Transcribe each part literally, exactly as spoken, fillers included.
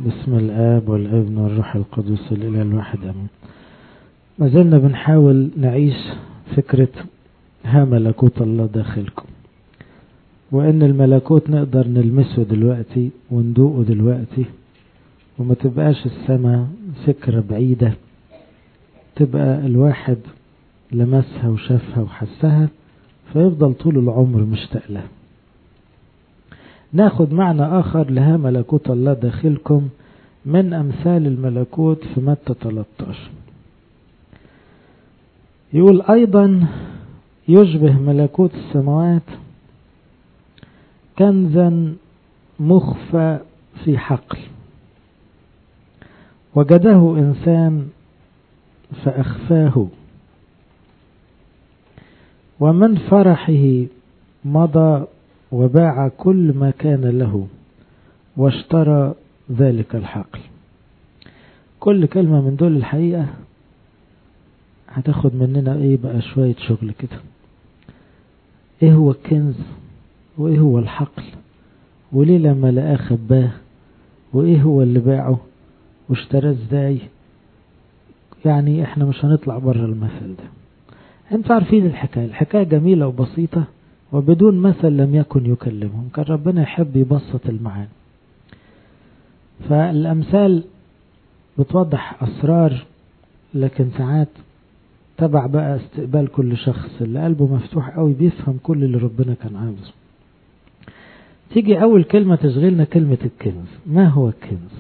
باسم الآب والابن والروح القدس الإله الواحد أمين. ما زلنا بنحاول نعيش فكرة ها ملكوت الله داخلكم، وإن الملكوت نقدر نلمسه دلوقتي وندوقه دلوقتي، وما تبقاش السماء فكرة بعيدة، تبقى الواحد لمسها وشافها وحسها فيفضل طول العمر مشتاق لها. ناخد معنى آخر لها ملكوت الله داخلكم من أمثال الملكوت في متى ثلاثة عشر. يقول أيضا يشبه ملكوت السماوات كنزا مخفى في حقل وجده إنسان فأخفاه، ومن فرحه مضى وباع كل ما كان له واشترى ذلك الحقل. كل كلمة من دول الحقيقة هتاخد مننا ايه بقى شوية شغل كده. ايه هو الكنز وايه هو الحقل، وليه لما لقاه خباه، وايه هو اللي باعه واشتراه ازاي. يعني احنا مش هنطلع بره المثل ده. انتوا عارفين الحكاية الحكاية جميلة وبسيطة، وبدون مثل لم يكن يكلمهم. كان ربنا يحب يبسط المعاني، فالأمثال بتوضح أسرار، لكن ساعات تبع بقى استقبال كل شخص اللي قلبه مفتوح قوي بيفهم كل اللي ربنا كان عاوزه. تيجي أول كلمة تشغلنا كلمة الكنز. ما هو الكنز؟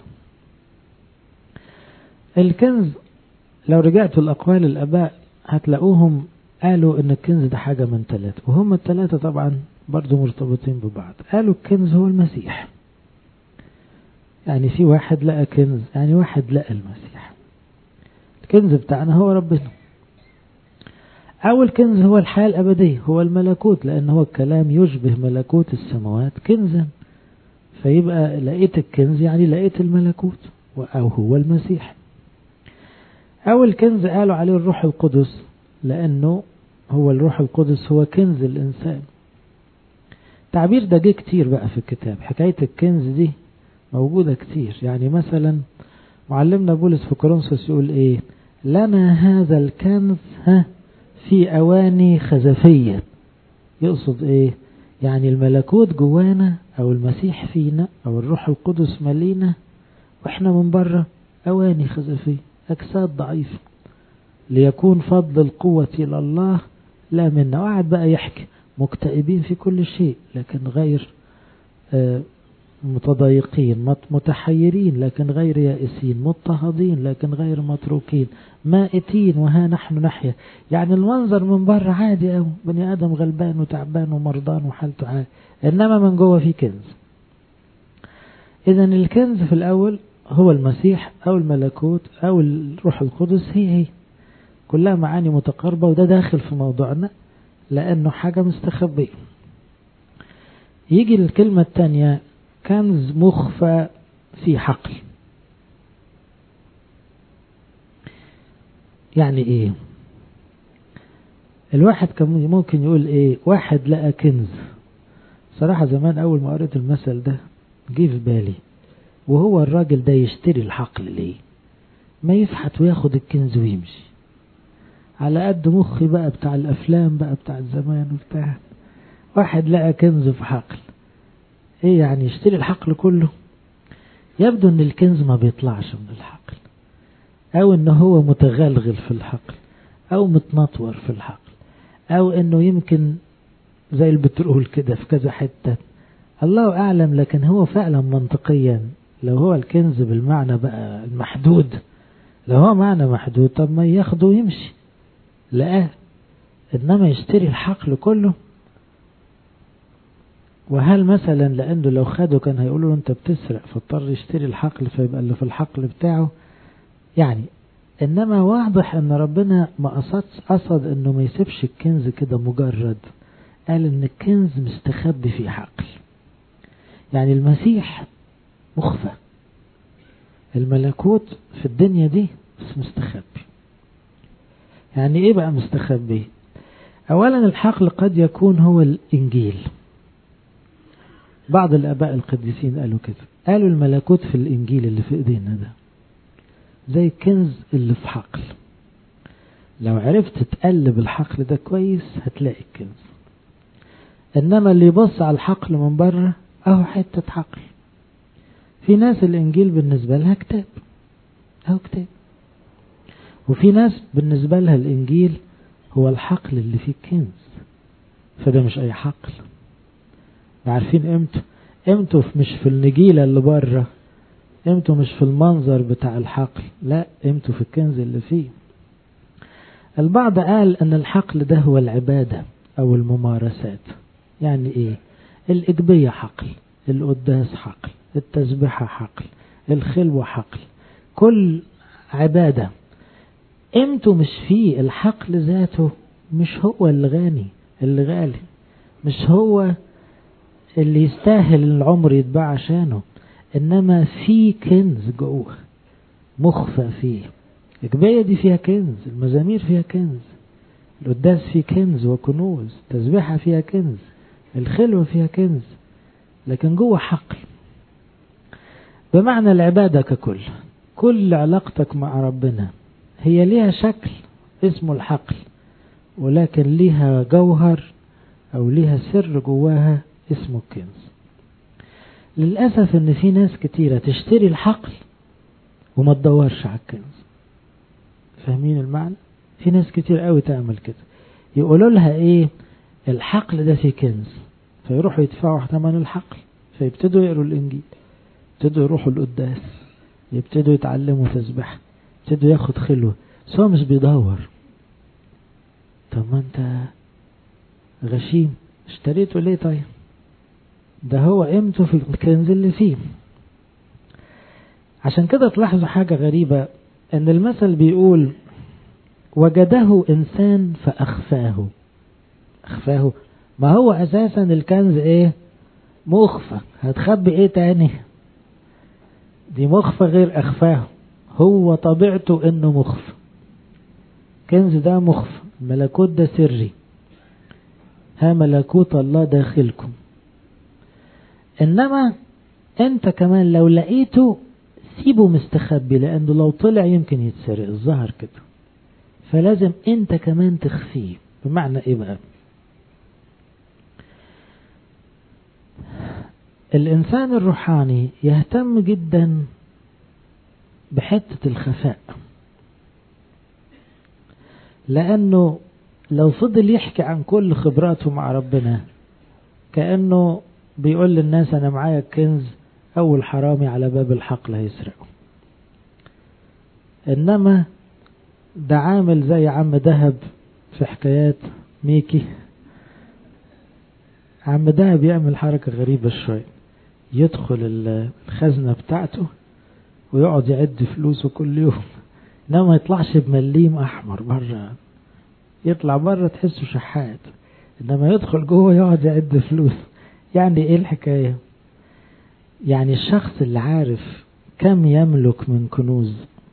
الكنز لو رجعتوا الأقوال الآباء هتلاقوهم قالوا ان الكنز ده حاجة من ثلاثة، وهم الثلاثة طبعا برضو مرتبطين ببعض. قالوا الكنز هو المسيح، يعني في واحد لقى كنز، يعني واحد لقى المسيح. الكنز بتاعنا هو ربنا. اول كنز هو الحياة الابدية، هو الملكوت، لان هو الكلام يشبه ملكوت السماوات كنزا، فيبقى لقيت الكنز يعني لقيت الملكوت او هو المسيح. اول كنز قالوا عليه الروح القدس، لأنه هو الروح القدس هو كنز الإنسان. تعبير ده جه كتير بقى في الكتاب. حكاية الكنز دي موجودة كتير. يعني مثلا معلمنا بولس في كورنثوس يقول ايه؟ لنا هذا الكنز ها في أواني خزفية. يقصد ايه؟ يعني الملكوت جوانا او المسيح فينا او الروح القدس ملينا، واحنا من بره أواني خزفية، أجساد ضعيفة، ليكون فضل القوة إلى الله لا منا. وقعد بقى يحكي مكتئبين في كل شيء لكن غير متضايقين، متحيرين لكن غير يائسين، مضطهدين لكن غير متروكين، مائتين وها نحن نحيا. يعني المنظر من بره عادي أو بني آدم غلبان وتعبان ومرضان وحالته عادي، إنما من جوه في كنز. إذن الكنز في الأول هو المسيح أو الملكوت أو الروح القدس، هي هي كلها معاني متقاربة، وده داخل في موضوعنا لأنه حاجة مستخبية. يجي الكلمة الثانية كنز مخفى في حقل. يعني ايه؟ الواحد كان ممكن يقول ايه؟ واحد لقى كنز. صراحة زمان اول ما قريت المثل ده جه في بالي، وهو الراجل ده يشتري الحقل ليه؟ ما يفحت وياخد الكنز ويمشي على قد مخي بقى بتاع الافلام بقى بتاع الزمان وبتاع. واحد لقى كنز في حقل، ايه يعني يشتري الحقل كله؟ يبدو ان الكنز ما بيطلعش من الحقل، او انه هو متغلغل في الحقل، او متنطور في الحقل، او انه يمكن زي البترول كده في كذا حتة، الله اعلم. لكن هو فعلا منطقيا لو هو الكنز بالمعنى بقى المحدود، لو هو معنى محدود طب ما ياخده ويمشي، لقاه. انما يشتري الحقل كله؟ وهل مثلا لانه لو خده كان هيقولوا له انت بتسرق فاضطر يشتري الحقل فيبقى اللي في الحقل بتاعه؟ يعني انما واضح ان ربنا ما قصد قصد انه ما يسيبش الكنز كده مجرد. قال ان الكنز مستخبي في حقل. يعني المسيح مخفى، الملكوت في الدنيا دي بس مستخبي. يعني ايه بقى مستخبي؟ اولا الحقل قد يكون هو الانجيل. بعض الآباء القديسين قالوا كده، قالوا الملكوت في الإنجيل اللي في إيدينا ده زي الكنز اللي في حقل، لو عرفت تقلب الحقل ده كويس هتلاقي الكنز. إنما اللي يبص على الحقل من بره أهو حتة حقل. في ناس الإنجيل بالنسبة لها كتاب، أهو كتاب. وفي ناس بالنسبة لها الإنجيل هو الحقل اللي فيه الكنز، فده مش أي حقل. عارفين قيمته؟ قيمته مش في النجيلة اللي بره، قيمته مش في المنظر بتاع الحقل، لا، قيمته في الكنز اللي فيه. البعض قال أن الحقل ده هو العبادة أو الممارسات. يعني إيه؟ الإجبية حقل، القداس حقل، التسبيحة حقل، الخلوة حقل، كل عبادة قيمته مش فيه. الحقل ذاته مش هو اللي غني اللي غالي، مش هو اللي يستاهل العمر يتباع عشانه، إنما في كنز جوه مخفى فيه. الإجبية دي فيها كنز، المزامير فيها كنز، القداس فيه كنز وكنوز، التسبيحة فيها كنز، الخلوة فيها كنز، لكن جوه حقل. بمعنى العبادة ككل، كل علاقتك مع ربنا هي ليها شكل اسمه الحقل، ولكن ليها جوهر أو ليها سر جواها اسمه الكنز. للأسف إن في ناس كتيرة تشتري الحقل وما تدورش على الكنز. فاهمين المعنى؟ في ناس كتير قوي تعمل كده، يقولوا لها إيه؟ الحقل ده فيه كنز، فيروحوا يدفعوا ثمن الحقل، فيبتدوا يقروا الإنجيل، يبتدوا يروحوا القداس، يبتدوا يتعلموا تسبيح، يبتدوا ياخد خلوة، بس هو مش بيدور. طب ما انت غشيم، اشتريته ليه؟ طيب ده هو قيمته في الكنز اللي فيه. عشان كده تلاحظوا حاجة غريبة، ان المثل بيقول وجده انسان فاخفاه. اخفاه، ما هو اساسا الكنز ايه؟ مخفى. هتخبي ايه تاني؟ دي مخفى غير اخفاه، هو طبيعته انه مخفى. كنز ده مخفى، الملكوت ده سري، ها ملكوت الله داخلكم. انما انت كمان لو لقيته سيبه مستخبي، لانه لو طلع يمكن يتسرق، الظهر كده، فلازم انت كمان تخفيه. بمعنى ايه بقى؟ الانسان الروحاني يهتم جدا بحتة الخفاء، لانه لو فضل يحكي عن كل خبراته مع ربنا كأنه بيقول للناس انا معايا كنز، اول حرامي على باب الحقل هيسرقه. انما ده عامل زي عم دهب في حكايات ميكي. عم دهب يعمل حركة غريبة شوية، يدخل الخزنة بتاعته ويقعد يعد فلوسه كل يوم، انما ما يطلعش بمليم احمر بره، يطلع بره تحسه شحات، انما يدخل جوه يقعد يعد فلوس. يعني ايه الحكاية؟ يعني الشخص اللي عارف كم يملك من كنوز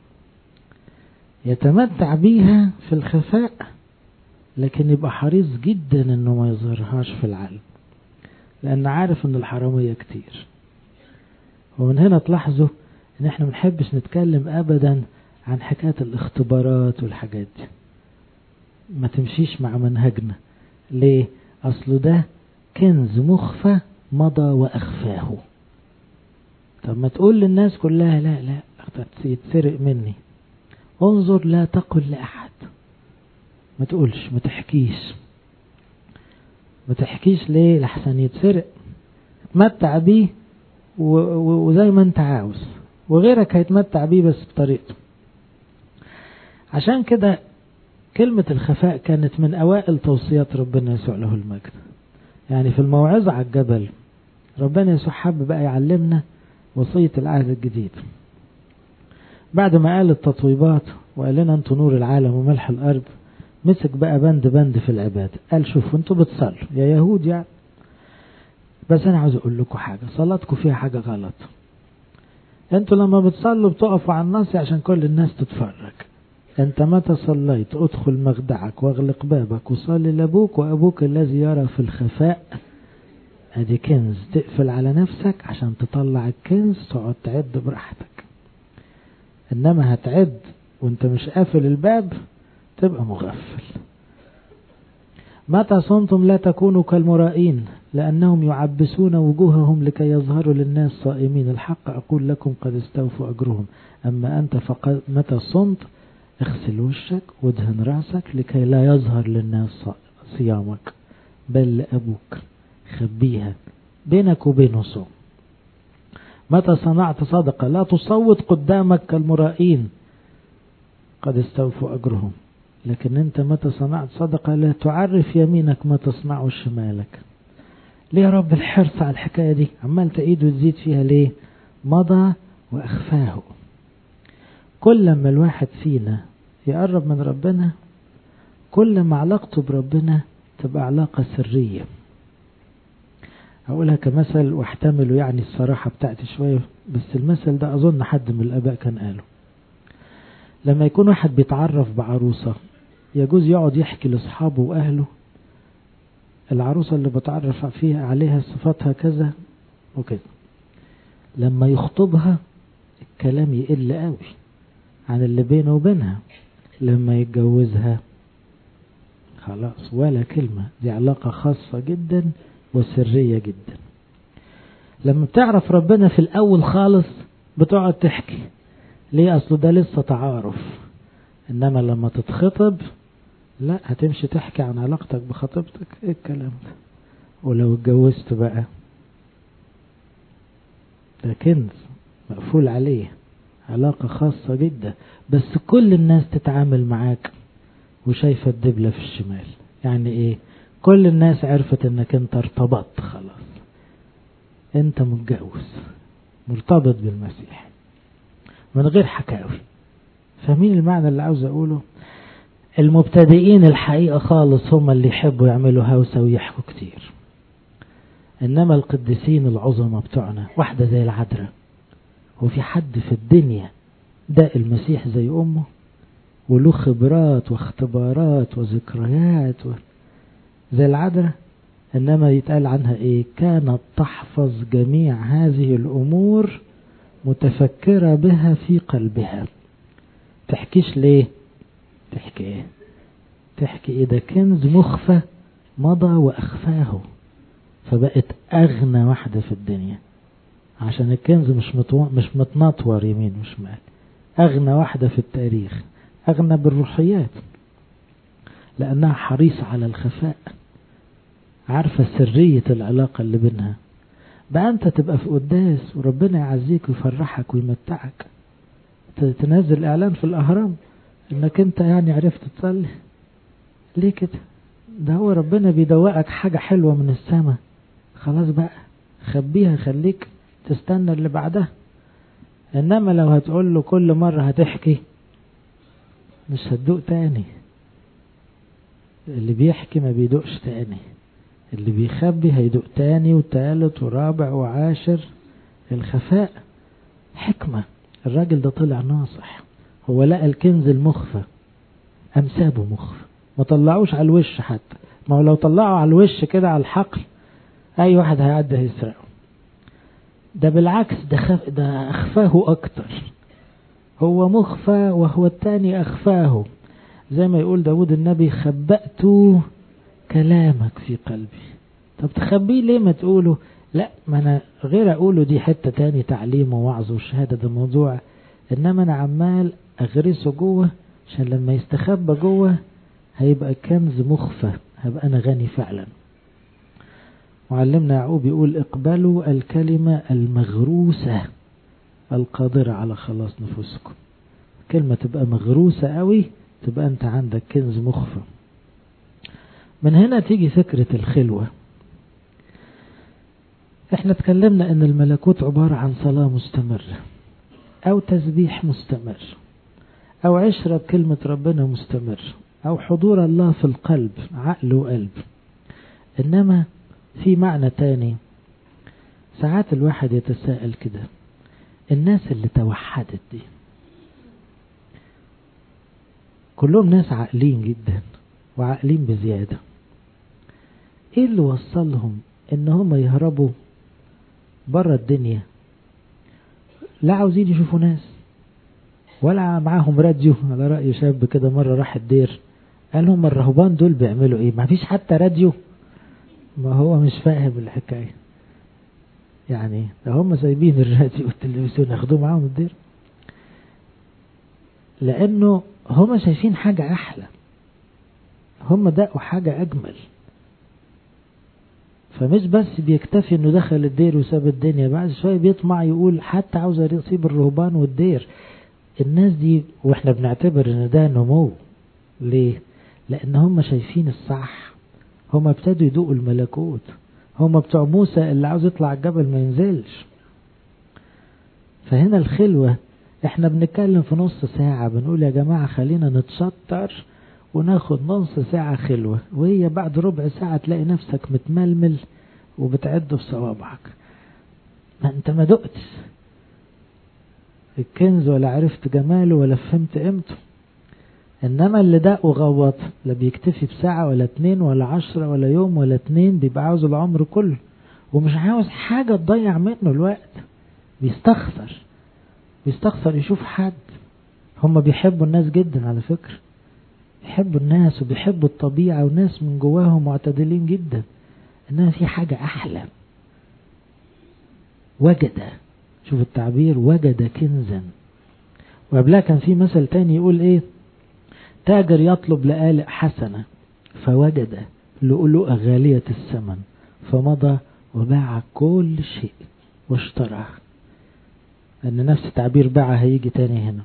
يتمتع بيها في الخفاء، لكن يبقى حريص جدا انه ما يظهرهاش في العلن، لان عارف ان الحرامية كتير. ومن هنا تلاحظوا ان احنا منحبش نتكلم ابدا عن حكاية الاختبارات والحاجات دي، ما تمشيش مع منهجنا. ليه؟ اصله ده كنز مخفى مضى واخفاه. طب ما تقول للناس كلها لا لا يتسرق مني، انظر لا تقل لأحد، ما تقولش، ما تحكيش ما تحكيش ليه؟ لحسن يتسرق. تمتع بيه وزي ما انت عاوز، وغيرك هيتمتع بيه بس بطريقته. عشان كده كلمة الخفاء كانت من أوائل توصيات ربنا يسوع له المجد. يعني في الموعظة على الجبل ربنا يسوع حب بقى يعلمنا وصية العهد الجديد. بعد ما قال التطويبات وقال لنا انتوا نور العالم وملح الأرض، مسك بقى بند بند في العبادة. قال شوفوا انتوا بتصلوا يا يهود يعني، بس انا عاوز اقول لكم حاجة، صلاتكم فيها حاجة غلط. انتوا لما بتصلوا بتقفوا على النص عشان كل الناس تتفرج. انت متى صليت ادخل مخدعك واغلق بابك وصلي لابوك، وابوك الذي يرى في الخفاء ادي كنز تقفل على نفسك عشان تطلع الكنز تقعد تعد براحتك. انما هتعد وانت مش قافل الباب تبقى مغفل. متى صمتم لا تكونوا كالمرائين لأنهم يعبسون وجوههم لكي يظهروا للناس صائمين. الحق أقول لكم قد استوفوا أجرهم. أما أنت فقد متى صمت اغسل وشك وادهن رأسك لكي لا يظهر للناس صيامك بل لأبوك خبيها بينك وبينه صوم. متى صنعت صدقة لا تصوت قدامك كالمرائين قد استوفوا أجرهم. لكن انت متى صنعت صدقة لا تعرف يمينك ما تصنع شمالك. ليه يا رب الحرص على الحكاية دي؟ عمال تعيد وتزيد فيها ليه؟ مضى وأخفاه. كل ما الواحد فينا يقرب من ربنا كل ما علاقته بربنا تبقى علاقة سرية. أقولها كمثل واحتملوا يعني الصراحة بتاعتي شوية، بس المثل ده أظن حد من الآباء كان قاله. لما يكون واحد بيتعرف بعروسة يجوز يقعد يحكي لأصحابه وأهله العروسة اللي بتعرف فيها عليها صفاتها كذا وكذا. لما يخطبها الكلام يقل قوي عن اللي بينه وبينها. لما يتجوزها خلاص ولا كلمة، دي علاقة خاصة جدا وسرية جدا. لما بتعرف ربنا في الأول خالص بتقعد تحكي ليه؟ أصله ده لسه تعارف. إنما لما تتخطب لا هتمشي تحكي عن علاقتك بخطيبتك. ايه الكلام ده؟ ولو اتجوزت بقى ده كنز مقفول عليه، علاقة خاصة جدا، بس كل الناس تتعامل معاك وشايفة الدبلة في الشمال. يعني ايه؟ كل الناس عرفت انك انت ارتبطت خلاص، انت متجوز مرتبط بالمسيح من غير حكاوي. فاهمين المعنى اللي عاوز اقوله؟ المبتدئين الحقيقة خالص هم اللي يحبوا يعملوا هوسة ويحكوا كتير. انما القديسين العظمى بتوعنا واحدة زي العذراء، وفي حد في الدنيا ده المسيح زي امه وله خبرات واختبارات وذكريات و... زي العذراء. انما يتقال عنها ايه؟ كانت تحفظ جميع هذه الامور متفكرة بها في قلبها. تحكيش ليه؟ تحكي ايه؟ تحكي ايه؟ ده كنز مخفى مضى واخفاه، فبقت اغنى واحدة في الدنيا عشان الكنز مش متو... مش متنطور يمين وشمال. اغنى واحدة في التاريخ، اغنى بالروحيات لانها حريصة على الخفاء، عارفة سرية العلاقة اللي بينها. بقى انت تبقى في قداس وربنا يعزيك ويفرحك ويمتعك، تنزل اعلان في الاهرام انك انت يعني عرفت تصلي. ليه كده؟ ده هو ربنا بيدوقك حاجة حلوة من السماء. خلاص بقى خبيها، خليك تستنى اللي بعدها. انما لو هتقول له كل مرة هتحكي مش هتدوق تاني. اللي بيحكي ما بيدوقش تاني، اللي بيخبي هيدوق تاني وتالت ورابع وعاشر. الخفاء حكمة. الراجل ده طلع ناصح، هو لقى الكنز المخفى أمسابه مخفى، ما طلعوش على الوش حتى. ما هو لو طلعوا على الوش كده على الحقل أي واحد هيعدي هيسرقه. ده بالعكس، ده, خف... ده أخفاه أكتر. هو مخفى وهو التاني أخفاه. زي ما يقول داود النبي خبأت كلامك في قلبي. طب تخبيه ليه؟ ما تقوله لا، ما أنا غير أقوله دي حتة تاني تعليم ووعظ وشهادة، ده موضوع. إنما أنا عمال أغرسه جوه عشان لما يستخبى جوه هيبقى كنز مخفى، هبقى أنا غني فعلا. معلمنا يعقوب يقول اقبلوا الكلمة المغروسة القادرة على خلاص نفوسكم. كلمة تبقى مغروسة قوي تبقى أنت عندك كنز مخفى. من هنا تيجي فكرة الخلوة. احنا تكلمنا ان الملكوت عبارة عن صلاة مستمرة او تسبيح مستمر او عشرة بكلمة ربنا مستمر او حضور الله في القلب، عقل وقلب. انما في معنى تاني. ساعات الواحد يتساءل كده، الناس اللي توحدت دي كلهم ناس عاقلين جدا وعاقلين بزيادة، ايه اللي وصلهم ان هم يهربوا بره الدنيا، لا عاوزين يشوفوا ناس ولا معاهم راديو. على رأي شاب كده مرة راح الدير قال لهم الرهبان دول بيعملوا ايه؟ ما فيش حتى راديو. ما هو مش فاهم الحكاية يعني، ده هم سايبين الراديو والتلفزيون ياخدوه معاهم الدير، لانه هم شايفين حاجة احلى، هم دقوا حاجة اجمل. فمش بس بيكتفي انه دخل الدير وساب الدنيا، بعد شوية بيطمع يقول حتى عاوز يصيب الرهبان والدير. الناس دي واحنا بنعتبر ان ده نمو. ليه؟ لان هم شايفين الصح، هم ابتدوا يدوقوا الملكوت، هم بتوع موسى اللي عاوز يطلع الجبل ما ينزلش. فهنا الخلوة احنا بنتكلم في نص ساعة بنقول يا جماعة خلينا نتشطر وناخد نص ساعة خلوة، وهي بعد ربع ساعة تلاقي نفسك متململ وبتعد في صوابعك. ما انت ما دقتش الكنز ولا عرفت جماله ولا فهمت قيمته. انما اللي دق وغوط لا بيكتفي بساعة ولا اتنين ولا عشرة ولا يوم ولا اتنين، بيبقى عاوز العمر كله ومش عاوز حاجة تضيع منه الوقت. بيستخسر بيستخسر يشوف حد. هم بيحبوا الناس جدا على فكرة، بيحبوا الناس وبيحبوا الطبيعة، وناس من جواهم معتدلين جدا، انما في حاجة احلى. وجد، شوف التعبير، وجد كنزا. وقبلها كان في مثل تاني يقول ايه؟ تاجر يطلب لآلئ حسنة فوجد لؤلؤة غالية الثمن فمضى وباع كل شيء واشتراه. ان نفس تعبير باع هيجي تاني هنا.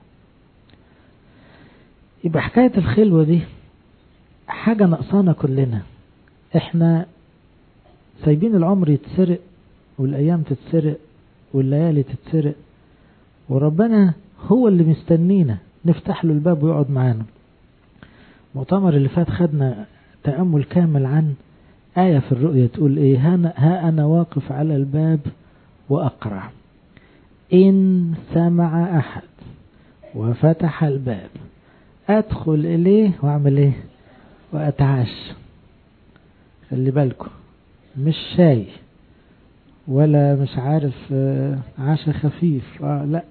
يبقى حكاية الخلوة دي حاجة نقصانا كلنا. احنا سايبين العمر يتسرق والايام تتسرق والليالي تتسرق، وربنا هو اللي مستنينا نفتح له الباب ويقعد معانا. مؤتمر اللي فات خدنا تأمل كامل عن آية في الرؤية تقول ايه؟ ها أنا واقف على الباب وأقرع، إن سمع أحد وفتح الباب أدخل إليه وأعمل إيه؟ وأتعشى. خلي بالكم، مش شاي ولا مش عارف عشاء خفيف، آه لا،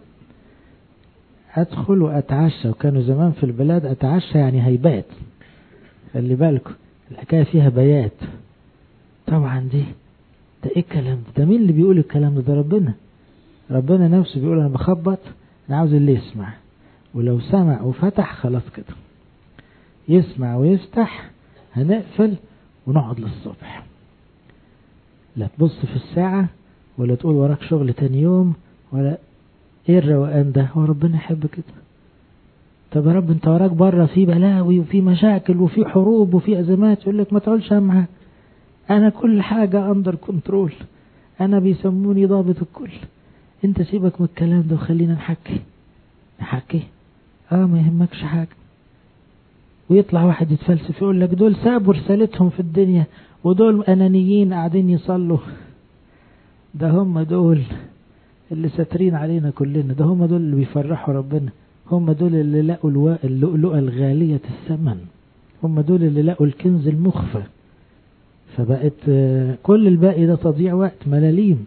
أدخل وأتعشى. وكانوا زمان في البلاد أتعشى يعني هيبات. خلي بالكم الحكاية فيها بيات. طبعا دي ده إيه الكلام ده؟ ده مين اللي بيقول الكلام ده؟ ده ربنا. ربنا نفسه بيقول أنا بخبط، أنا عاوز اللي يسمع، ولو سمع وفتح خلاص كده. يسمع ويفتح هنقفل ونقعد للصبح. لا تبص في الساعة ولا تقول وراك شغل تاني يوم ولا ايه الروقان ده. هو ربنا يحب كده؟ طب يا رب انت وراك بره في بلاوي وفي مشاكل وفي حروب وفي ازمات، يقول لك ما تقولش همها، انا كل حاجة اندر كنترول، انا بيسموني ضابط الكل. انت سيبك من الكلام ده وخلينا نحكي نحكي اه ما يهمكش حاجة. ويطلع واحد يتفلسف يقول لك دول سابوا رسالتهم في الدنيا ودول انانيين قاعدين يصلوا. ده هم دول اللي ساترين علينا كلنا، ده هم دول اللي بيفرحوا ربنا، هم دول اللي لقوا اللؤلؤة الغالية الثمن، هم دول اللي لقوا الكنز المخفى. فبقت كل الباقي ده تضييع وقت، ملاليم.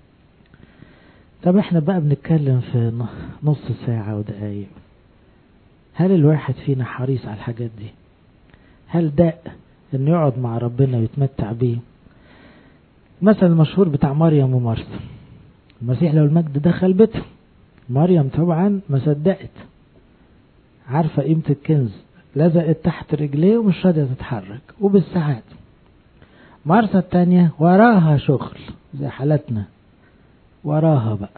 طب احنا بقى بنتكلم في نص ساعة ودقايق. هل الواحد فينا حريص على الحاجات دي؟ هل داء انه يقعد مع ربنا ويتمتع بيه؟ مثل المشهور بتاع مريم ومرثا. المسيح لو المجد دخل بيتهم، مريم طبعا ما صدقت، عارفة قيمة الكنز، لزقت تحت رجليه ومش راضية تتحرك وبالساعات. مرثا التانية وراها شغل زي حالتنا، وراها بقى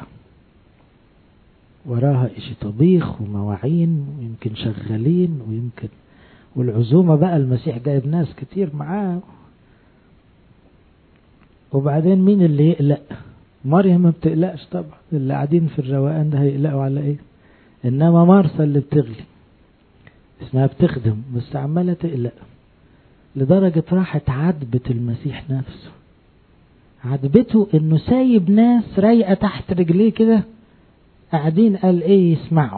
وراها اشي طبيخ ومواعين ويمكن شغالين ويمكن والعزومة بقى المسيح جايب ناس كتير معاه. وبعدين مين اللي يقلق؟ مريم ما بتقلقش طبعا، اللي قاعدين في الروقان ده هيقلقوا على ايه؟ انما مرثا اللي بتغلي اسمها بتخدم بس عمالة تقلق، لدرجة راحت عذبت المسيح نفسه. عذبته انه سايب ناس رايقة تحت رجليه كده قاعدين، قال ايه يسمعوا.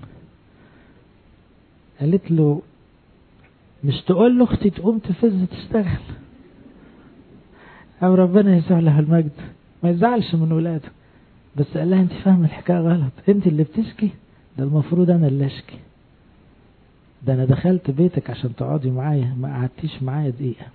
قالت له مش تقول له اختي تقوم تفز تشتغل؟ أو ربنا يسوع له المجد ما يزعلش من ولاده، بس قال لها انت فاهم الحكاية غلط، انت اللي بتشكي، ده المفروض انا اللي اشكي، ده انا دخلت بيتك عشان تقعدي معايا، ما قعدتيش معايا دقيقة.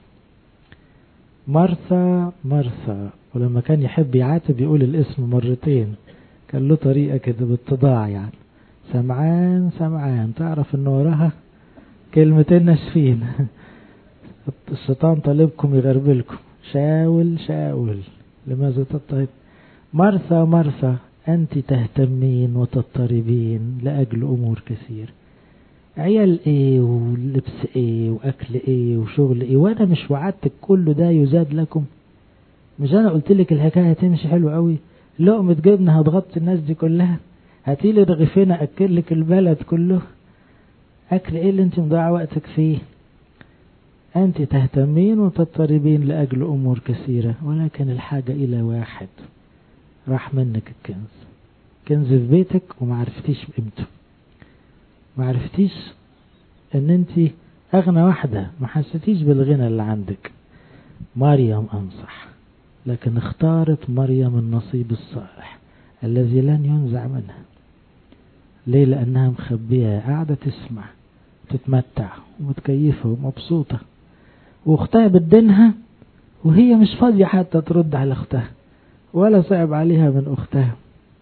مرثا مرثا، ولما كان يحب يعاتب يقول الاسم مرتين، كان له طريقة كده بالتضاع، يعني سمعان سمعان، تعرف ان وراها كلمتين ناشفين. الشيطان طالبكم يغربلكم، شاول شاول لماذا تضطهد. مرثا مرثا أنت تهتمين وتضطربين لأجل أمور كثير، عيال إيه ولبس إيه وأكل إيه وشغل إيه، وأنا مش وعدتك كله ده يزاد لكم؟ مش أنا قلت لك الحكاية هتمشي حلو قوي، لقمة جبنة هتغطي الناس دي كلها، هاتيلي رغيفين أكل لك البلد كله، أكل إيه اللي أنت مضيع وقتك فيه؟ أنت تهتمين وتضطربين لأجل أمور كثيرة، ولكن الحاجة إلى واحد، راح منك الكنز، كنز في بيتك وما عرفتيش قيمته، ما عرفتيش ان انت اغنى واحدة، ما حسيتيش بالغنى اللي عندك. مريم انصح، لكن اختارت مريم النصيب الصالح الذي لن ينزع منها. ليه؟ لانها مخبية، قاعدة تسمع تتمتع ومتكيفة ومبسوطة، واختها بدينها وهي مش فاضية حتى ترد على اختها ولا صعب عليها من اختها.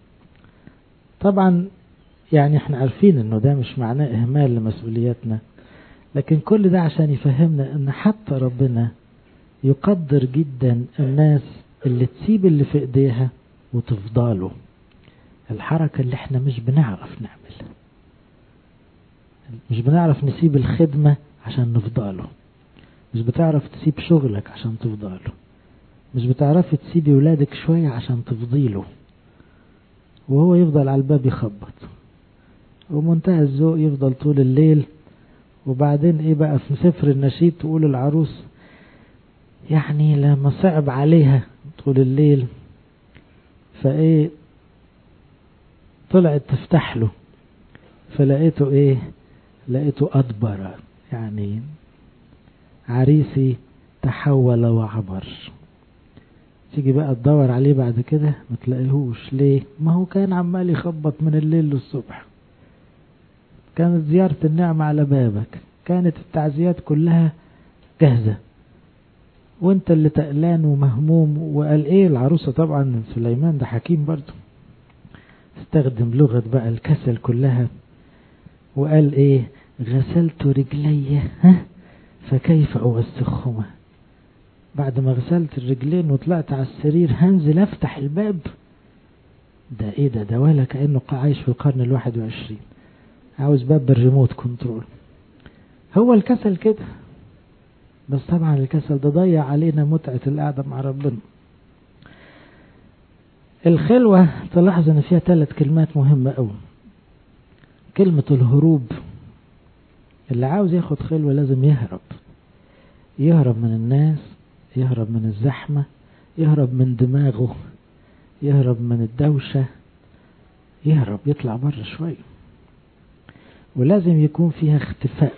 طبعا يعني احنا عارفين انه ده مش معناه اهمال لمسؤولياتنا، لكن كل ده عشان يفهمنا ان حتى ربنا يقدر جدا الناس اللي تسيب اللي في ايديها وتفضاله، الحركة اللي احنا مش بنعرف نعمل، مش بنعرف نسيب الخدمة عشان نفضاله، مش بتعرف تسيب شغلك عشان تفضاله، مش بتعرف تسيبي ولادك شوية عشان تفضيله، وهو يفضل على الباب يخبط، ومنتهى الذوق يفضل طول الليل. وبعدين ايه بقى في سفر النشيد تقول العروس يعني لما صعب عليها طول الليل فايه طلعت تفتح له، فلقيته ايه؟ لقيته أدبر، يعني عريسي تحول وعبر. تيجي بقى تدور عليه بعد كده ما تلاقيهوش. ليه؟ ما هو كان عمال يخبط من الليل للصبح، كانت زيارة النعمة على بابك، كانت التعزيات كلها جاهزة، وانت اللي تقلان ومهموم. وقال ايه العروسة؟ طبعا سليمان ده حكيم برضو، استخدم لغة بقى الكسل كلها، وقال ايه؟ غسلت رجلي ها فكيف اوسخهما. بعد ما غسلت الرجلين وطلعت على السرير هنزل افتح الباب؟ ده ايه ده؟ ده ولا كأنه عايش في القرن الواحد وعشرين، عاوز باب بالريموت كنترول. هو الكسل كده، بس طبعا الكسل ده ضيع علينا متعة القعدة مع ربنا. الخلوة تلاحظ ان فيها ثلاث كلمات مهمة قوي. كلمة الهروب، اللي عاوز ياخد خلوة لازم يهرب، يهرب من الناس، يهرب من الزحمة، يهرب من دماغه، يهرب من الدوشة، يهرب يطلع بره شوية. ولازم يكون فيها اختفاء،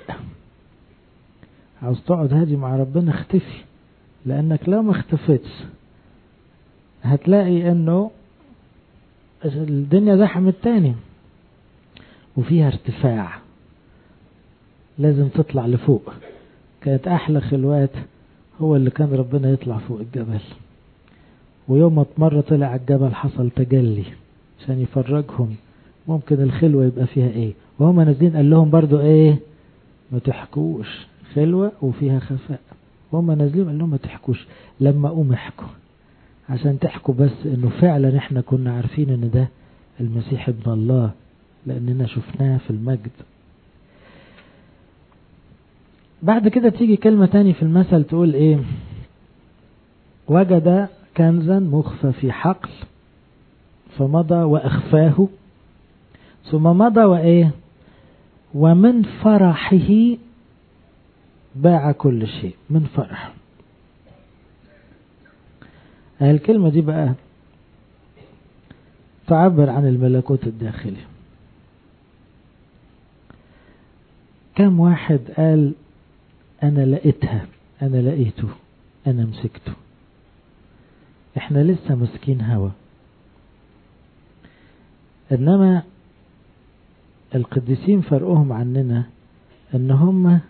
عاوز تقعد هادي مع ربنا اختفي، لانك لو ما اختفتش هتلاقي انه الدنيا زحمت تاني. وفيها ارتفاع، لازم تطلع لفوق. كانت احلى خلوات هو اللي كان ربنا يطلع فوق الجبل، ويوم مرة طلع الجبل حصل تجلي عشان يفرجهم ممكن الخلوة يبقى فيها ايه. وهم نازلين قال لهم برضو ايه؟ ما تحكوش، خلوة وفيها خفاء. وهم نازلين قال لهم ما تحكوش، لما قوم احكوا، عشان تحكوا بس انه فعلا احنا كنا عارفين ان ده المسيح ابن الله، لاننا شفناه في المجد. بعد كده تيجي كلمة تاني في المثل تقول ايه؟ وجد كنزا مخفى في حقل فمضى واخفاه، ثم مضى وايه؟ ومن فرحه باع كل شيء. من فرح، الكلمة دي بقى تعبر عن الملكوت الداخلي. كم واحد قال أنا لقيتها، أنا لقيته، أنا مسكته. احنا لسه مسكين هوا. انما القديسين فرقهم عننا ان هم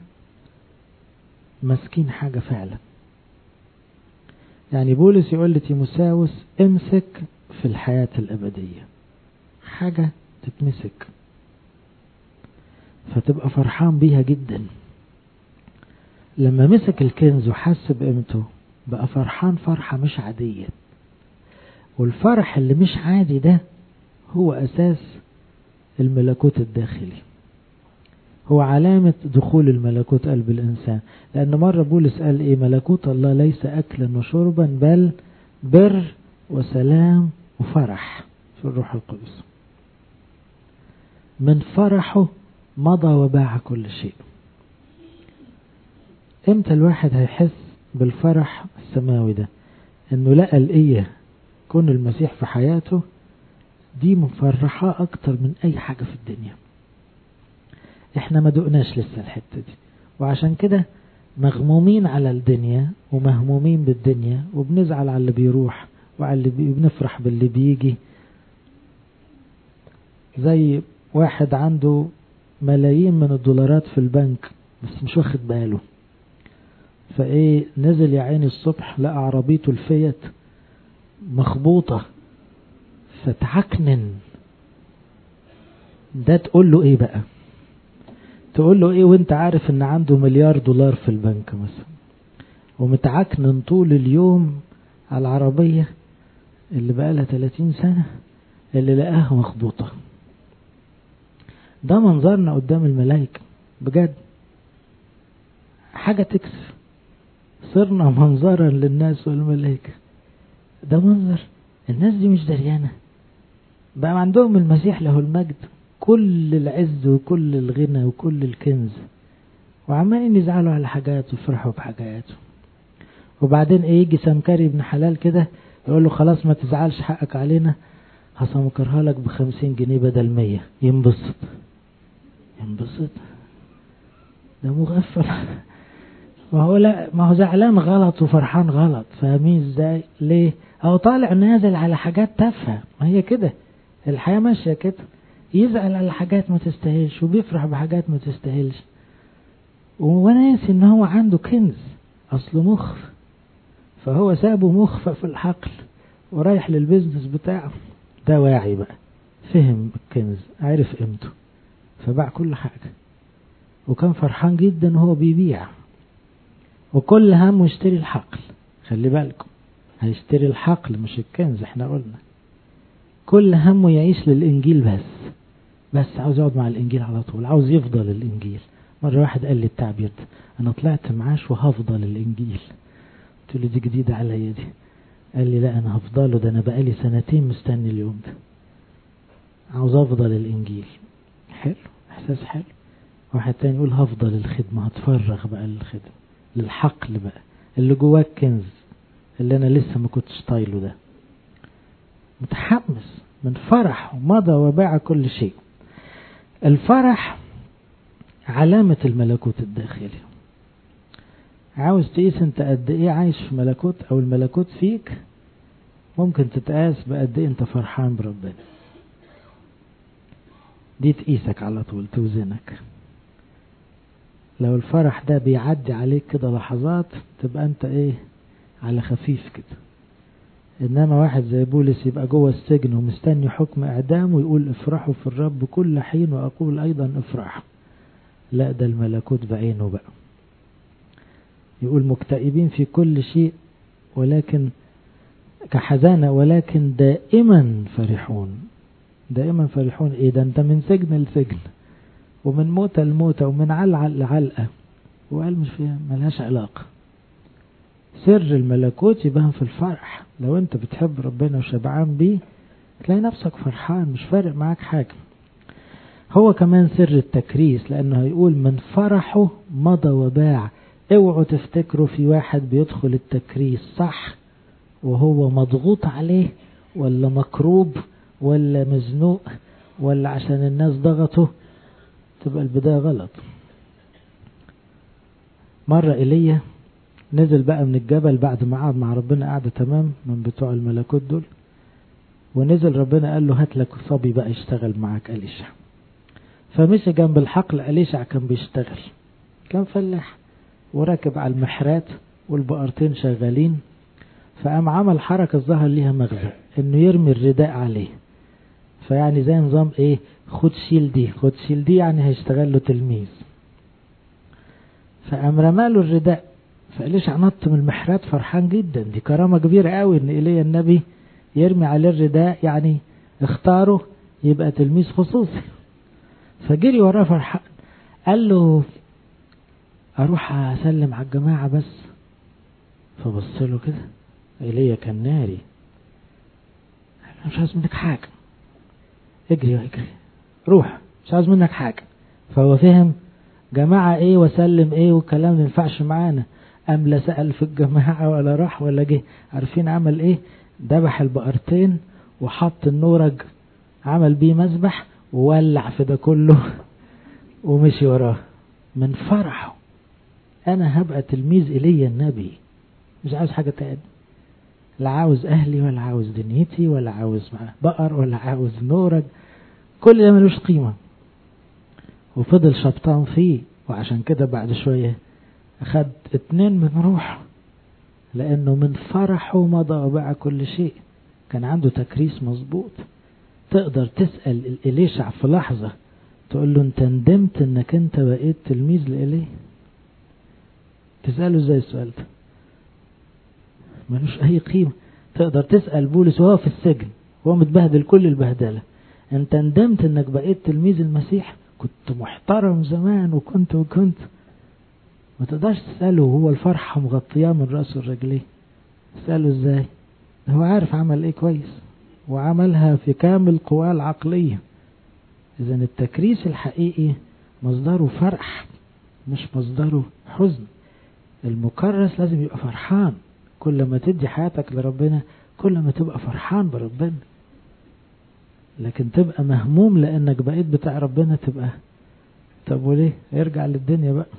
مسكين حاجة فعلا. يعني بولس يقول لتيموساوس امسك في الحياة الأبدية، حاجة تتمسك فتبقى فرحان بيها جدا. لما مسك الكنز وحس بقيمته بقى فرحان فرحة مش عادية. والفرح اللي مش عادي ده هو أساس الملكوت الداخلي، هو علامة دخول الملكوت قلب الإنسان. لأن مرة بولس قال إيه؟ ملكوت الله ليس أكلا وشربا بل بر وسلام وفرح في الروح القدس. من فرحه مضى وباع كل شيء. امتى الواحد هيحس بالفرح السماوي ده؟ انه لقى الإيه كون المسيح في حياته، دي مفرحة اكتر من اي حاجة في الدنيا. احنا ما دقناش لسه الحتة دي، وعشان كده مغمومين على الدنيا ومهمومين بالدنيا، وبنزعل على اللي بيروح وعلى اللي بي... بنفرح باللي بيجي. زي واحد عنده ملايين من الدولارات في البنك بس مش واخد باله، فايه نزل يا عيني الصبح لقى عربيته الفيت مخبوطة فتعكنن. ده تقول له ايه بقى؟ تقول له ايه وانت عارف ان عنده مليار دولار في البنك مثلا، ومتعكنن طول اليوم على العربية اللي بقالها ثلاثين سنة اللي لقاها مخبوطة. ده منظرنا قدام الملائكة بجد، حاجة تكسف. صرنا منظرا للناس والملائكة. ده منظر الناس دي مش دريانة. بقى عندهم المسيح له المجد كل العز وكل الغنى وكل الكنز، وعمالين يزعلوا على حاجات ويفرحوا بحاجات. وبعدين ايه يجي سمكري ابن حلال كده يقول له خلاص ما تزعلش حقك علينا، هسمكرها لك بخمسين جنيه بدل مية. ينبسط ينبسط ده مغفل. ما هو لا ما هو زعلان غلط وفرحان غلط. فاهمين ازاي؟ ليه؟ هو طالع نازل على حاجات تافهه. ما هي كده الحياه ماشيه كده، يزعل على حاجات ما تستاهلش وبيفرح بحاجات ما تستاهلش، وناسي ان هو عنده كنز اصله مخ. فهو سابه مخفى في الحقل ورايح للبيزنس بتاعه. ده واعي بقى، فهم الكنز، عرف قيمته، فباع كل حاجه وكان فرحان جدا وهو بيبيع. وكل همه يشتري الحقل. خلي بالكم هيشتري الحقل مش الكنز. احنا قلنا كل همه يعيش للإنجيل بس بس عاوز يقعد مع الإنجيل على طول، عاوز يفضل الإنجيل. مرة واحد قال لي التعبير ده، أنا طلعت معاش وهفضل الإنجيل. قلت له دي جديدة عليا دي. قال لي لا أنا هفضله، ده أنا بقالي سنتين مستني اليوم ده، عاوز أفضل الإنجيل. حلو، إحساس حلو. واحد تاني يقول هفضل الخدمة، هتفرغ بقى للخدمة للحقل بقى اللي جواك كنز اللي أنا لسه ما كنتش طايله ده. متحمس من فرح ومضى وباع كل شيء. الفرح علامة الملكوت الداخلي. عاوز تقيس انت قد ايه عايش في ملكوت او الملكوت فيك؟ ممكن تتقاس بقد ايه انت فرحان بربنا. دي تقيسك على طول، توزنك. لو الفرح ده بيعدي عليك كده لحظات تبقى انت ايه على خفيف كده. انما واحد زي بولس يبقى جوه السجن ومستني حكم اعدام ويقول افرحوا في الرب كل حين واقول ايضا افرحوا. لا ده الملكوت بعينه بقى. يقول مكتئبين في كل شيء ولكن كحزانة ولكن دائما فرحون. دائما فرحون ايه ده؟ انت من سجن لسجن ومن موتة لموتة ومن علقة لعلقة، وقال مش فيها ملهاش علاقة. سر الملكوت يبان في الفرح. لو انت بتحب ربنا وشبعان بيه تلاقي نفسك فرحان، مش فارق معاك حاجة. هو كمان سر التكريس، لانه هيقول من فرحه مضى وباع. اوعوا تفتكروا في واحد بيدخل التكريس صح وهو مضغوط عليه ولا مكروب ولا مزنوق ولا عشان الناس ضغطه، تبقى البداية غلط. مرة إيليا نزل بقى من الجبل بعد ما قعد مع ربنا قعدة تمام من بتوع الملكوت دول، ونزل ربنا قال له هات لك صبي بقى يشتغل معاك أليشع. فمشي جنب الحقل، أليشع كان بيشتغل، كان فلاح وراكب على المحرات والبقرتين شغالين، فقام عمل حركة ظهر ليها مغزى انه يرمي الرداء عليه. فيعني زي نظام ايه، خد شيل دي خد شيل دي، يعني هيشتغل له تلميذ. فقام رماله الرداء، فأليشع نط من المحرات فرحان جدا، دي كرامة كبيرة قوي ان إيليا النبي يرمي عليه الرداء، يعني اختاره يبقى تلميذ خصوصي. فجري وراه فرحان، قال له اروح اسلم على الجماعة بس. فبص له كده، إيليا كان ناري، مش عايز منك حاجة، اجري اجري روح، مش عايز منك حاجة. فهو فهم جماعة ايه وسلم ايه والكلام ما ينفعش معانا. قام لا سأل في الجماعة ولا راح ولا جه. عارفين عمل ايه؟ ذبح البقرتين وحط النورج، عمل بيه مذبح وولع في ده كله ومشي وراه من فرحه. انا هبقى تلميذ إيليا النبي، مش عاوز حاجة تاني، لا عاوز اهلي ولا عاوز دنيتي ولا عاوز بقر ولا عاوز نورج، كل ده ملوش قيمة. وفضل شبطان فيه، وعشان كده بعد شوية أخد اتنين من روحه، لأنه من فرحه مضى وباع كل شيء. كان عنده تكريس مظبوط. تقدر تسأل إليشع في لحظة تقول له انت ندمت انك انت بقيت تلميذ لإليه؟ تسأله ازاي السؤال ده؟ ملوش اي قيمة. تقدر تسأل بولس وهو في السجن وهو متبهدل كل البهدلة، انت ندمت انك بقيت تلميذ المسيح؟ كنت محترم زمان وكنت وكنت ما تقدرش تسأله وهو الفرحة مغطياه من رأسه الرجليه. تسأله ازاي؟ هو عارف عمل ايه كويس وعملها في كامل قواه العقلية. اذا التكريس الحقيقي مصدره فرح مش مصدره حزن. المكرس لازم يبقى فرحان، كل ما تدي حياتك لربنا كل ما تبقى فرحان بربنا. لكن تبقى مهموم لانك بقيت بتاع ربنا، تبقى طب وليه؟ ارجع للدنيا بقى.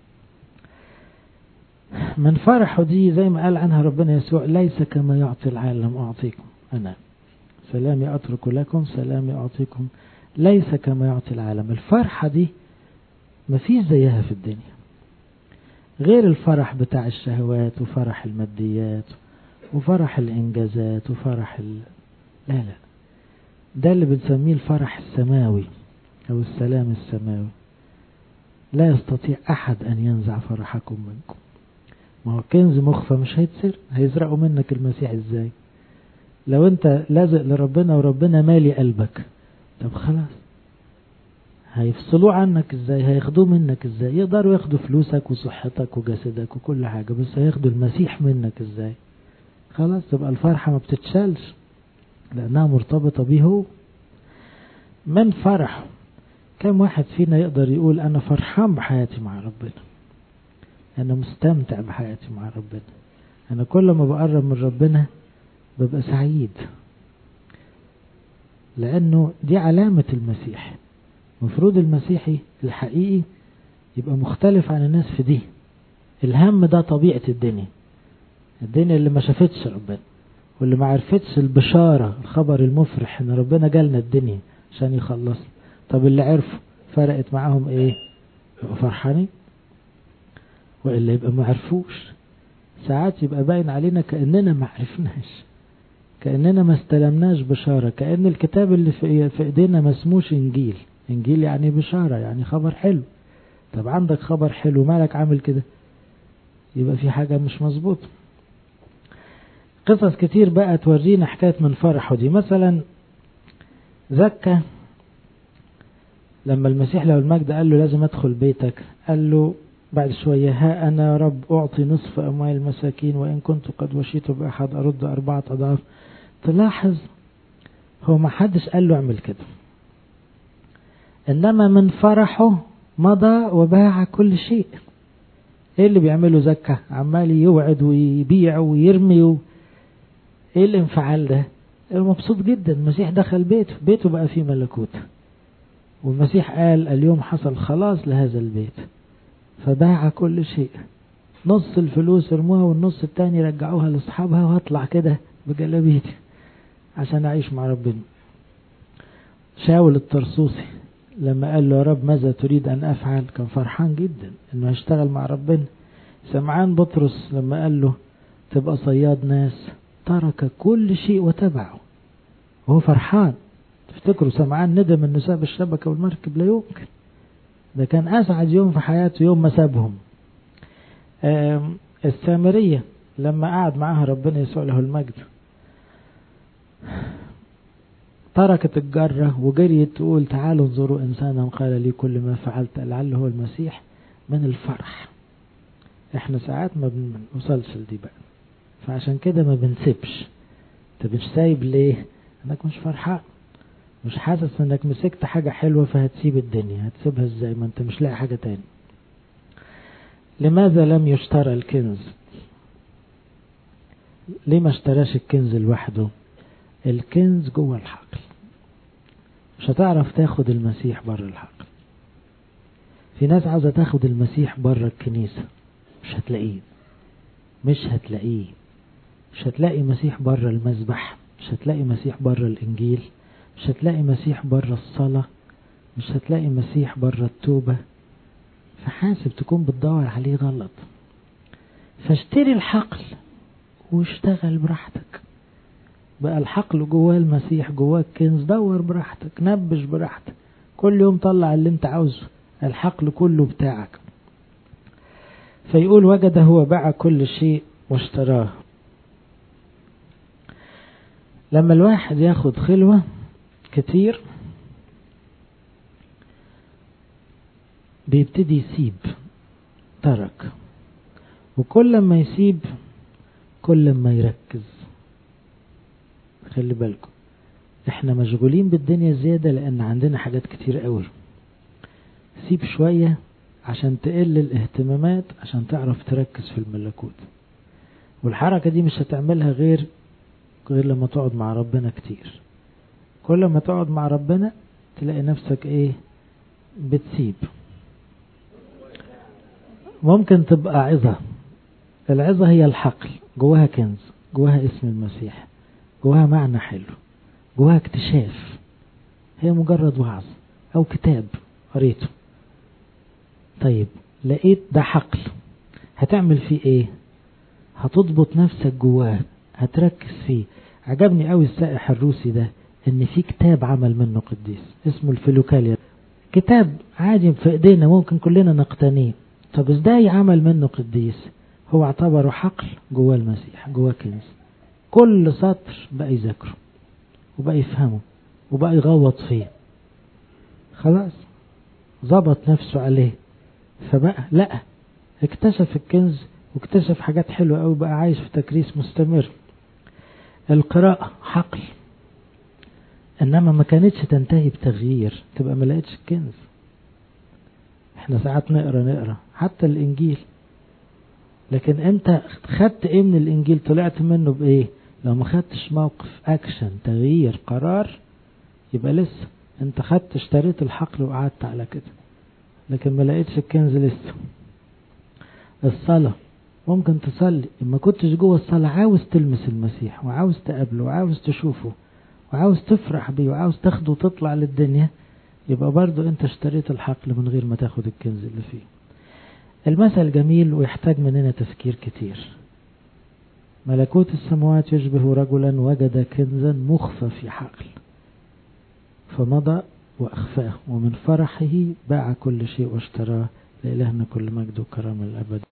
من فرحه دي زي ما قال عنها ربنا يسوع، ليس كما يعطي العالم أعطيكم أنا، سلامي أترك لكم سلامي أعطيكم، ليس كما يعطي العالم. الفرحة دي مفيش زيها في الدنيا، غير الفرح بتاع الشهوات وفرح الماديات وفرح الإنجازات وفرح ال... لا لا، ده اللي بنسميه الفرح السماوي أو السلام السماوي. لا يستطيع أحد أن ينزع فرحكم منكم. ما هو كنز مخفى مش هيتسر، هيزرقوا منك المسيح ازاي؟ لو انت لازق لربنا وربنا مالي قلبك، طب خلاص هيفصلوه عنك ازاي؟ هياخدوه منك ازاي؟ يقدروا ياخدوا فلوسك وصحتك وجسدك وكل حاجة، بس هياخدوا المسيح منك ازاي؟ خلاص تبقى الفرحة ما بتتشالش لانها مرتبطة بيه هو. من فرح، كم واحد فينا يقدر يقول انا فرحان بحياتي مع ربنا، أنا مستمتع بحياتي مع ربنا، أنا كل ما بقرب من ربنا ببقى سعيد؟ لأنه دي علامة المسيح. مفروض المسيحي الحقيقي يبقى مختلف عن الناس في دي. الهم ده طبيعة الدنيا، الدنيا اللي ما شافتش ربنا واللي ما عرفتش البشارة الخبر المفرح ان ربنا جالنا الدنيا عشان يخلص. طب اللي عرفوا فرقت معاهم ايه؟ يبقوا فرحانين، وإلا يبقى ما عرفوش. ساعات يبقى باين علينا كأننا ما عرفناش، كأننا ما استلمناش بشارة، كأن الكتاب اللي في ايدينا ما اسموش انجيل. انجيل يعني بشارة، يعني خبر حلو. طب عندك خبر حلو مالك عامل كده؟ يبقى في حاجة مش مظبوط. قصص كتير بقى تورينا حكاية من فرحه دي. مثلا زكا لما المسيح له المجد قال له لازم ادخل بيتك، قال له بعد شوية ها أنا رب أعطي نصف أموال المساكين وإن كنت قد وشيت بأحد أرد أربعة أضعاف. تلاحظ هو ما حدش قال له اعمل كده، إنما من فرحه مضى وباع كل شيء. إيه اللي بيعمله زكا؟ عمال يوعد ويبيع ويرمي و... إيه الانفعال ده؟ مبسوط جدا. المسيح دخل بيته، بيته بقى فيه ملكوت، والمسيح قال اليوم حصل خلاص لهذا البيت، فباع كل شيء. نص الفلوس ارموها والنص التاني رجعوها لاصحابها وهطلع كده بجلابيتي عشان اعيش مع ربنا. شاول الطرسوسي لما قال له يا رب ماذا تريد ان افعل كان فرحان جدا انه هيشتغل مع ربنا. سمعان بطرس لما قال له تبقى صياد ناس ترك كل شيء وتبعه وهو فرحان. تفتكروا سمعان ندم انه ساب الشبكة والمركب؟ لا يمكن، ده كان اسعد يوم في حياته يوم ما سابهم. السامرية لما قعد معها ربنا يسوع له المجد تركت الجرة وجريت تقول تعالوا انظروا إنسانا قال لي كل ما فعلت لعله هو المسيح من الفرح. احنا ساعات ما بنوصلش لدي بقى، فعشان كده ما بنسيبش. انت مش سايب ليه؟ انك مش فرحان، مش حاسس انك مسكت حاجة حلوة فهتسيب الدنيا. هتسيبها ازاي ما انت مش لاقي حاجة تاني؟ لماذا لم يشترى الكنز؟ ليه ما اشتراش الكنز لوحده؟ الكنز جوه الحقل. مش هتعرف تاخد المسيح بره الحقل. في ناس عاوزة تاخد المسيح بره الكنيسة، مش هتلاقيه، مش هتلاقيه مش هتلاقي مسيح بره المذبح، مش هتلاقي مسيح بره الإنجيل، مش هتلاقي مسيح بره الصلاة، مش هتلاقي مسيح بره التوبة. فحاسب تكون بتدور عليه غلط. فاشتري الحقل واشتغل براحتك. بقى الحقل جواه المسيح، جواه الكنز، دور براحتك، نبش براحتك، كل يوم طلع اللي انت عاوزه، الحقل كله بتاعك. فيقول وجده وباع كل شيء واشتراه. لما الواحد ياخد خلوة كتير بيبتدي يسيب، ترك، وكل ما يسيب كل ما يركز. خلي بالكم احنا مشغولين بالدنيا زيادة لان عندنا حاجات كتير قوي. سيب شوية عشان تقل الاهتمامات عشان تعرف تركز في الملكوت. والحركة دي مش هتعملها غير غير لما تقعد مع ربنا كتير. كل ما تقعد مع ربنا تلاقي نفسك ايه؟ بتسيب. ممكن تبقى عظة. العظة هي الحقل، جواها كنز، جواها اسم المسيح، جواها معنى حلو، جواها اكتشاف. هي مجرد وعظ او كتاب قريته. طيب لقيت ده حقل، هتعمل فيه ايه؟ هتضبط نفسك جواه، هتركز فيه. عجبني قوي السائح الروسي ده ان في كتاب عمل منه قديس اسمه الفلوكاليا. كتاب عادي في ايدينا ممكن كلنا نقتنيه. طب ازاي عمل منه قديس؟ هو اعتبره حقل جواه المسيح، جواه كنز. كل سطر بقى يذاكره وبقى يفهمه وبقى يغوط فيه. خلاص ضبط نفسه عليه. فبقى لا، اكتشف الكنز واكتشف حاجات حلوة قوي، بقى عايش في تكريس مستمر. القراءة حقل، انما ما كانتش تنتهي بتغيير، تبقى ما لقيتش الكنز. احنا ساعات نقرا نقرا حتى الانجيل، لكن انت خدت ايه من الانجيل؟ طلعت منه بايه؟ لو ما خدتش موقف اكشن تغيير قرار يبقى لسه انت خدت اشتريت الحقل وقعدت على كده، لكن ما لقيتش الكنز لسه. الصلاة ممكن تصلي اما كنتش جوه الصلاة عاوز تلمس المسيح وعاوز تقابله وعاوز تشوفه وعاوز تفرح بيه وعاوز تاخده وتطلع للدنيا، يبقى برضو انت اشتريت الحقل من غير ما تاخد الكنز اللي فيه. المثل جميل ويحتاج مننا تفكير كتير. ملكوت السماوات يشبه رجلا وجد كنزا مخفى في حقل فمضى وأخفاه ومن فرحه باع كل شيء واشتراه. لإلهنا كل مجد وكرامة الأبد.